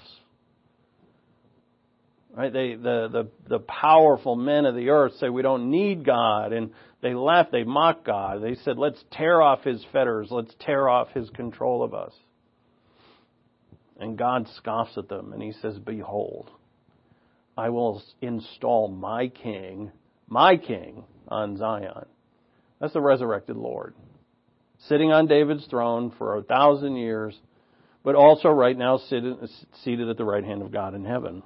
Speaker 1: Right? They, the, the, the powerful men of the earth say we don't need God. And they laugh, they mock God. They said, let's tear off his fetters. Let's tear off his control of us. And God scoffs at them and he says, behold, I will install my king, my king on Zion. That's the resurrected Lord. Sitting on David's throne for a thousand years, but also right now seated, seated at the right hand of God in heaven.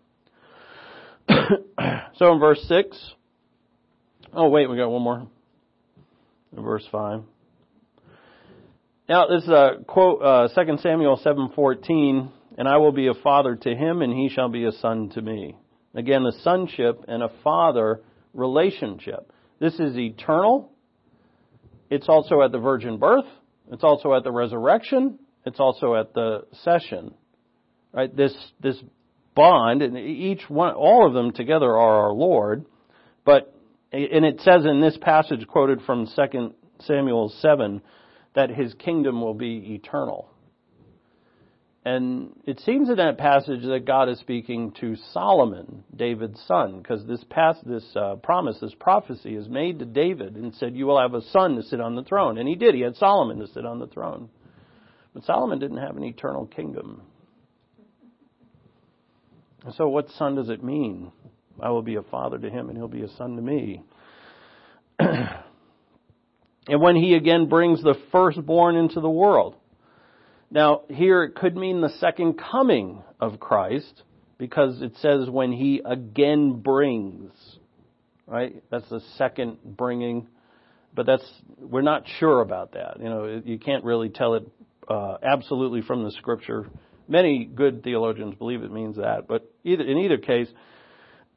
Speaker 1: So in verse six, oh wait, we got one more. In verse five. Now this is a quote, uh, Second Samuel seven fourteen, and I will be a father to him, and he shall be a son to me. Again, the sonship and a father relationship. This is eternal. It's also at the virgin birth. It's also at the resurrection. It's also at the session. Right? This this bond, and each one, all of them together are our Lord. But and it says in this passage quoted from Second Samuel seven that his kingdom will be eternal. And it seems in that passage that God is speaking to Solomon, David's son, because this past, this uh, promise, this prophecy is made to David and said, you will have a son to sit on the throne. And he did. He had Solomon to sit on the throne. But Solomon didn't have an eternal kingdom. And so what son does it mean? I will be a father to him and he'll be a son to me. And when he again brings the firstborn into the world. Now, here it could mean the second coming of Christ, because it says when he again brings, right? That's the second bringing, but that's, we're not sure about that. You know, you can't really tell it uh, absolutely from the scripture. Many good theologians believe it means that, but either, in either case,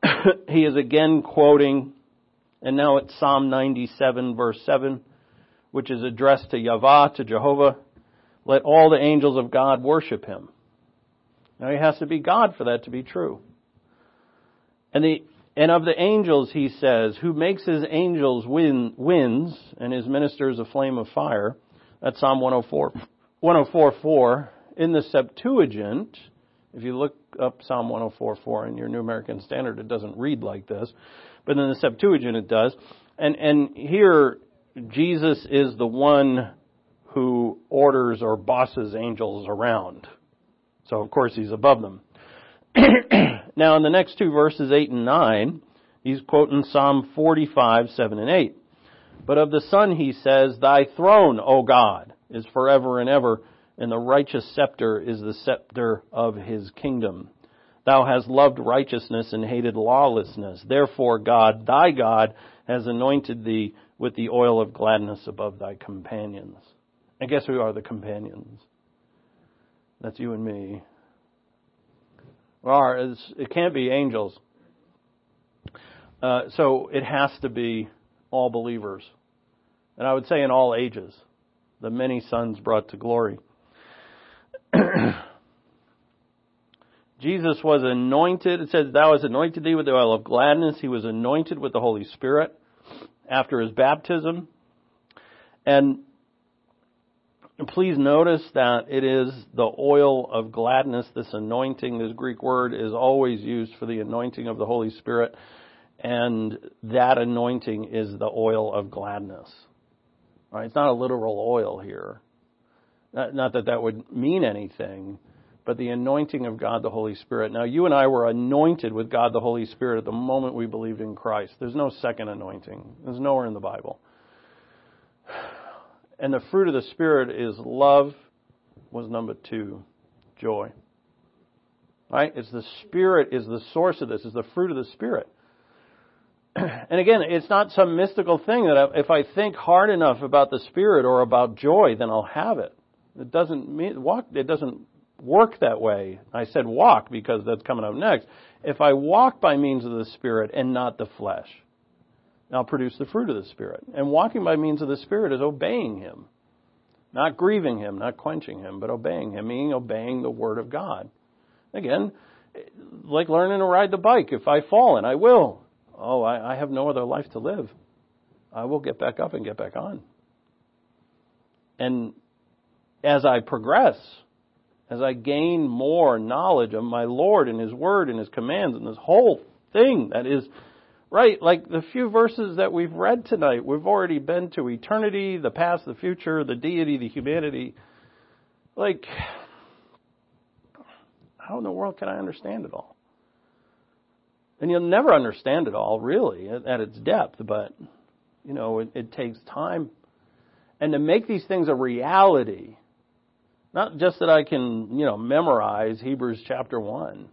Speaker 1: he is again quoting, and now it's Psalm ninety-seven, verse seven, which is addressed to Yahweh, to Jehovah. Let all the angels of God worship him. Now he has to be God for that to be true. And the and of the angels, he says, who makes his angels wind, winds and his ministers a flame of fire. That's Psalm one oh four, one oh four four. In the Septuagint, if you look up Psalm one oh four four in your New American Standard, it doesn't read like this. But in the Septuagint it does. And and here, Jesus is the one who orders or bosses angels around. So, of course, he's above them. Now, in the next two verses, eight and nine, he's quoting Psalm forty-five, seven and eight. But of the Son, he says, Thy throne, O God, is forever and ever, and the righteous scepter is the scepter of his kingdom. Thou hast loved righteousness and hated lawlessness. Therefore, God, thy God, has anointed thee with the oil of gladness above thy companions. And guess who are the companions? That's you and me. Or it can't be angels. Uh, so it has to be all believers. And I would say in all ages. The many sons brought to glory. Jesus was anointed. It says, Thou hast anointed thee with the oil of gladness. He was anointed with the Holy Spirit after his baptism. And please notice that it is the oil of gladness. This anointing, this Greek word, is always used for the anointing of the Holy Spirit. And that anointing is the oil of gladness. Right? It's not a literal oil here. Not, not that that would mean anything, but the anointing of God the Holy Spirit. Now, you and I were anointed with God the Holy Spirit at the moment we believed in Christ. There's no second anointing. There's nowhere in the Bible. And the fruit of the Spirit is love, was number two, joy. Right? It's the Spirit is the source of this. It's the fruit of the Spirit. And again, it's not some mystical thing that if I think hard enough about the Spirit or about joy, then I'll have it. It doesn't mean walk. It doesn't work that way. I said walk because that's coming up next. If I walk by means of the Spirit and not the flesh, I'll produce the fruit of the Spirit. And walking by means of the Spirit is obeying Him. Not grieving Him, not quenching Him, but obeying Him, meaning obeying the Word of God. Again, like learning to ride the bike. If I fall, and I will, oh, I, I have no other life to live. I will get back up and get back on. And as I progress, as I gain more knowledge of my Lord and His Word and His commands and this whole thing that is right, like the few verses that we've read tonight, we've already been to eternity, the past, the future, the deity, the humanity. Like, how in the world can I understand it all? And you'll never understand it all, really, at, at its depth, but, you know, it, it takes time. And to make these things a reality, not just that I can, you know, memorize Hebrews chapter one,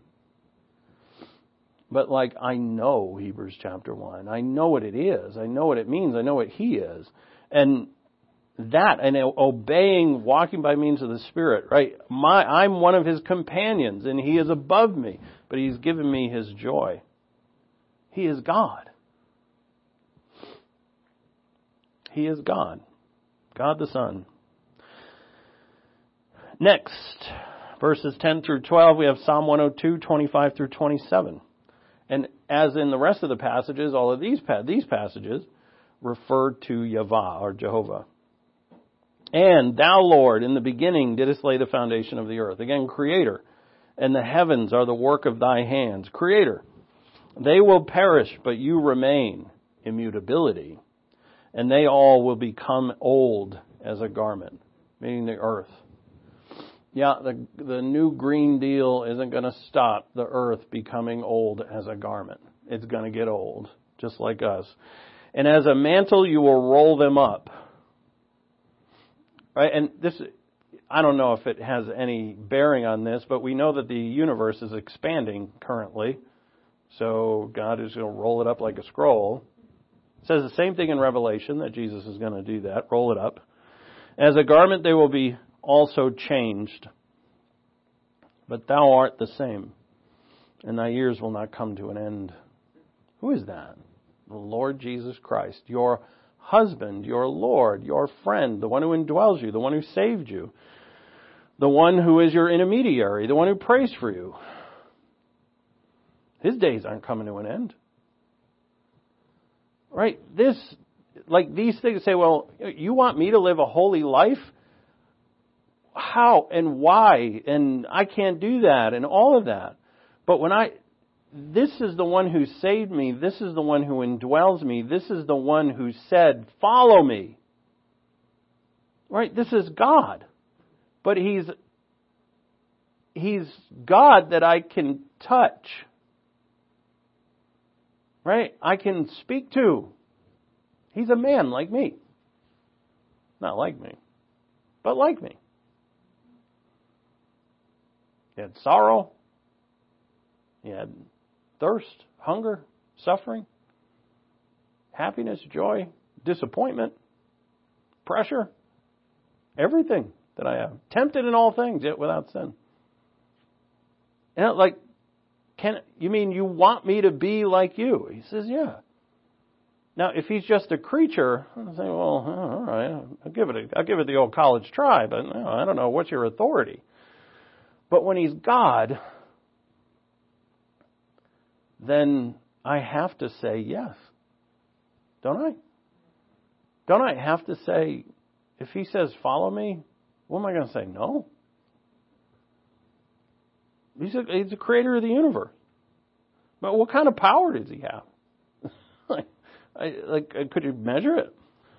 Speaker 1: but like I know Hebrews chapter one. I know what it is. I know what it means. I know what He is. And that, and obeying, walking by means of the Spirit, right? My, I'm one of His companions, and He is above me, but He's given me His joy. He is God. He is God. God the Son. Next, verses ten through twelve, we have Psalm one oh two, twenty-five through twenty-seven. And as in the rest of the passages, all of these these passages refer to Yahweh or Jehovah. And thou, Lord, in the beginning didst lay the foundation of the earth. Again, Creator. And the heavens are the work of thy hands. Creator. They will perish, but you remain. Immutability. And they all will become old as a garment. Meaning the earth. Yeah, the the new Green Deal isn't going to stop the earth becoming old as a garment. It's going to get old, just like us. And as a mantle, you will roll them up. Right? And this, I don't know if it has any bearing on this, but we know that the universe is expanding currently. So God is going to roll it up like a scroll. It says the same thing in Revelation, that Jesus is going to do that, roll it up. As a garment, they will be also changed. But thou art the same, and thy years will not come to an end. Who is that? The Lord Jesus Christ, your husband, your Lord, your friend, the one who indwells you, the one who saved you, the one who is your intermediary, the one who prays for you. His days aren't coming to an end. Right? This, like these things say, well, you want me to live a holy life? How and why? And I can't do that and all of that. But when I, this is the one who saved me. This is the one who indwells me. This is the one who said, follow me. Right? This is God. But He's, He's God that I can touch. Right? I can speak to. He's a man like me. Not like me, but like me. He had sorrow. He had thirst, hunger, suffering, happiness, joy, disappointment, pressure, everything that I have. Tempted in all things, yet without sin. And like, can you mean you want me to be like you? He says, yeah. Now, if he's just a creature, I say, well, all right, I'll give it a, I'll give it the old college try, but no, I don't know, what's your authority? But when he's God, then I have to say yes. Don't I? Don't I have to say, if he says, follow me, what am I going to say? No. He's a, he's the creator of the universe. But what kind of power does he have? like, I, like, could you measure it?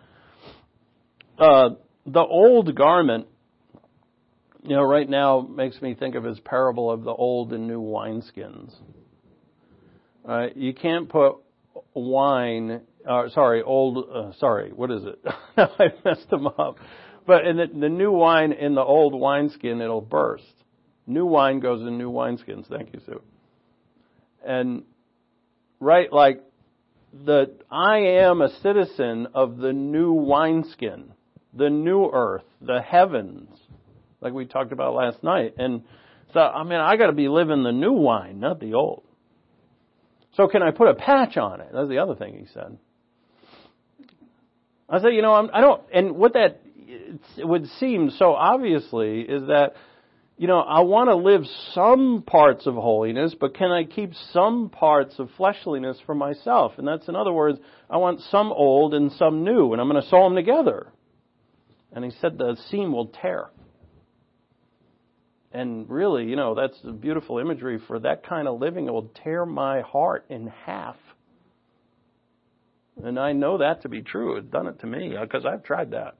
Speaker 1: Uh, the old garment, you know, right now makes me think of his parable of the old and new wineskins. Uh, you can't put wine, uh, sorry, old, uh, sorry, what is it? I messed them up. But in the, the new wine in the old wineskin, it'll burst. New wine goes in new wineskins. Thank you, Sue. And, right, like, the I am a citizen of the new wineskin, the new earth, the heavens, like we talked about last night. And so, I mean, I got to be living the new wine, not the old. So can I put a patch on it? That's the other thing he said. I said, you know, I'm, I don't, and what that it would seem so obviously is that, you know, I want to live some parts of holiness, but can I keep some parts of fleshliness for myself? And that's, in other words, I want some old and some new, and I'm going to sew them together. And he said the seam will tear. And really, you know, that's a beautiful imagery for that kind of living. It will tear my heart in half. And I know that to be true. It's done it to me because I've tried that.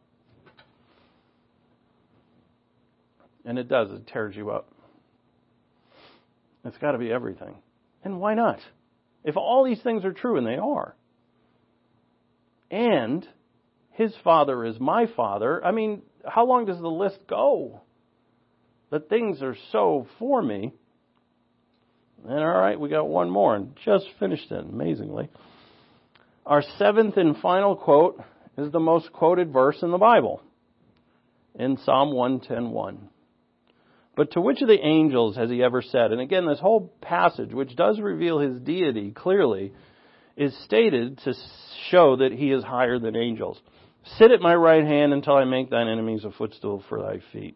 Speaker 1: And it does. It tears you up. It's got to be everything. And why not? If all these things are true, and they are. And his Father is my Father. I mean, how long does the list go? The things are so for me. And all right, we got one more and just finished it, amazingly. Our seventh and final quote is the most quoted verse in the Bible. In Psalm one ten one. But to which of the angels has he ever said? And again, this whole passage, which does reveal his deity clearly, is stated to show that he is higher than angels. Sit at my right hand until I make thine enemies a footstool for thy feet.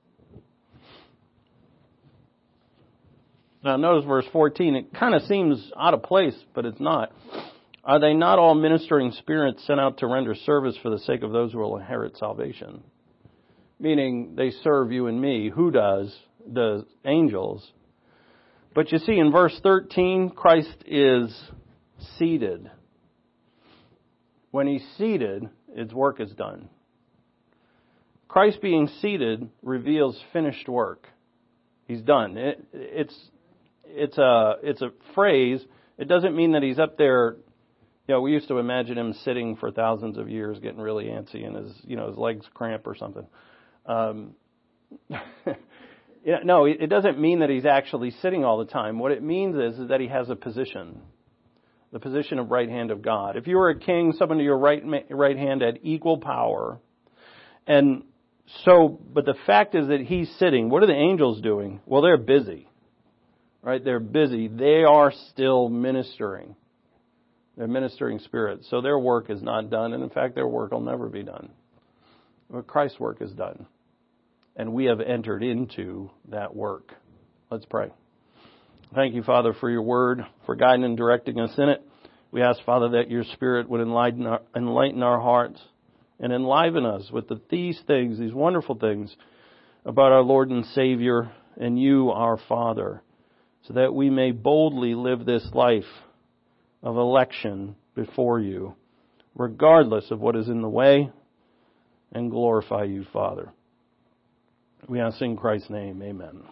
Speaker 1: Now notice verse fourteen. It kind of seems out of place, but it's not. Are they not all ministering spirits sent out to render service for the sake of those who will inherit salvation? Meaning they serve you and me. Who does? The angels. But you see in verse thirteen, Christ is seated. When he's seated, his work is done. Christ being seated reveals finished work. He's done. It, it's it's a it's a phrase. It doesn't mean that he's up there. You know, we used to imagine him sitting for thousands of years, getting really antsy, and his you know his legs cramp or something. Um, yeah, no, it doesn't mean that he's actually sitting all the time. What it means is, is that he has a position, the position of right hand of God. If you were a king, someone to your right right hand had equal power, and so. But the fact is that he's sitting. What are the angels doing? Well, they're busy, right? They're busy. They are still ministering. They're ministering spirits. So their work is not done, and in fact, their work will never be done. But Christ's work is done. And we have entered into that work. Let's pray. Thank you, Father, for your word, for guiding and directing us in it. We ask, Father, that your Spirit would enlighten our, enlighten our hearts and enliven us with the, these things, these wonderful things about our Lord and Savior and you, our Father, so that we may boldly live this life of election before you, regardless of what is in the way, and glorify you, Father. We ask in Christ's name, amen.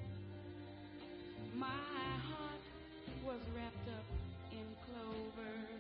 Speaker 2: My heart was wrapped up in clover.